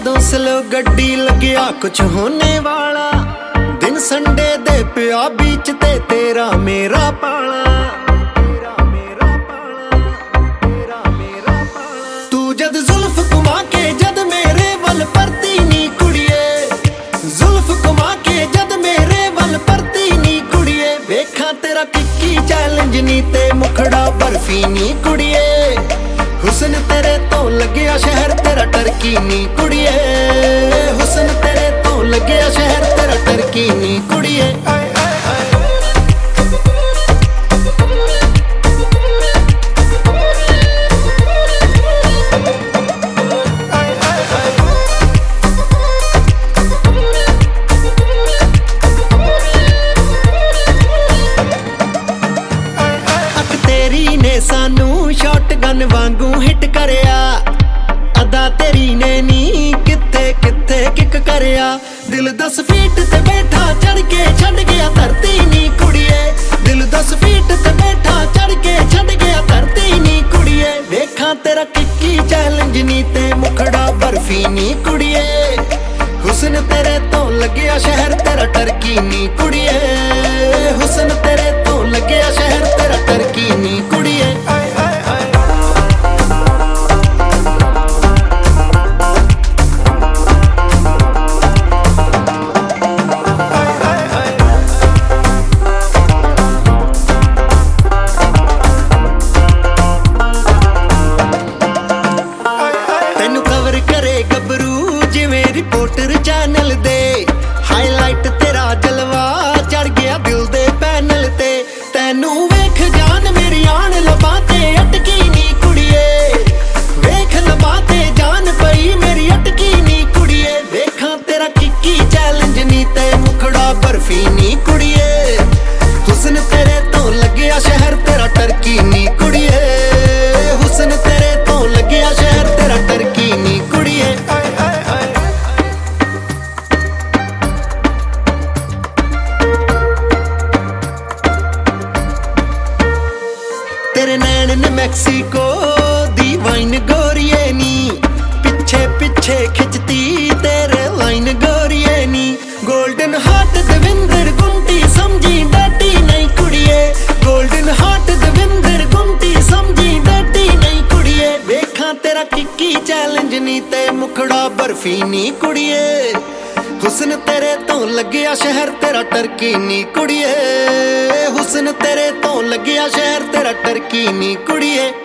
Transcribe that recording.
जदों स्लो गड्डी लग्या कुछ होने वाला दिन संडे दे पिया बीच ते तेरा मेरा पाला तू जद जुल्फ घुमा के जद मेरे वल परती नी कुड़िए जुल्फ घुमा के जद मेरे वल परती नी कुड़िए वेखा तेरा किक्की चैलेंज नी ते मुखड़ा बर्फी नी कुड़िए हुस्न तेरे तो लग्या शहर तेरा टर्की नी कुड़िए हुस्न तेरे तो लग्या शहर तेरा टर्की नी कुड़िए सानू शॉटगन वांगू हिट करया अदा तेरी ने नी किथे किथे किक करया दिल 10 फीट ते बैठा चढ़ के छड़ गया धरती नी कुड़िए दिल 10 फीट ते बैठा चढ़ के छड़ गया धरती नी कुड़िए वेखा तेरा किक्की चैलेंज नी ते मुखड़ा बर्फी नी कुड़िए हुस्न तेरे तो लग्या शहर तेरा टर्की नी कुड़िए हुस्न तेरे तो लग्या शहर तेरा टर्की नी कुड़िए रिपोर्टर चैनल दे हाईलाइट तेरा जलवा चढ़ गया दिल दे पैनल ते तैनू वेख जान मेरी आन लबाते अटकी नी कुड़िए वेख लबाते जान पई मेरी अटकी नी कुड़िए वेखा तेरा किक्की चैलेंज नी ते मुखड़ा बर्फी नी कुड़िए हुस्न तेरे तो लग्या शहर तेरा टर्की नी कुड़िए हुस्न तेरे तो लग्या शहर तेरा टर्की नी कुड़िए तेरे नैन ने मैक्सिको दी वाइन गोरिए नी पिछे पिछे खिंचती तेरे लाइन गोरिए नी गोल्डन हार्ट दविंदर गुंटी समझी डटी नहीं कुड़िए गोल्डन हार्ट दविंदर गुंटी समझी डटी नहीं कुड़िए वेखा तेरा किक्की चैलेंज नी ते मुखड़ा बर्फी नी कुड़िए हुस्न तेरे तो लग्या शहर तेरा टर्की नी कुड़िए हुस्न तेरे तो लग्या शहर तेरा टर्की नी कुड़िए।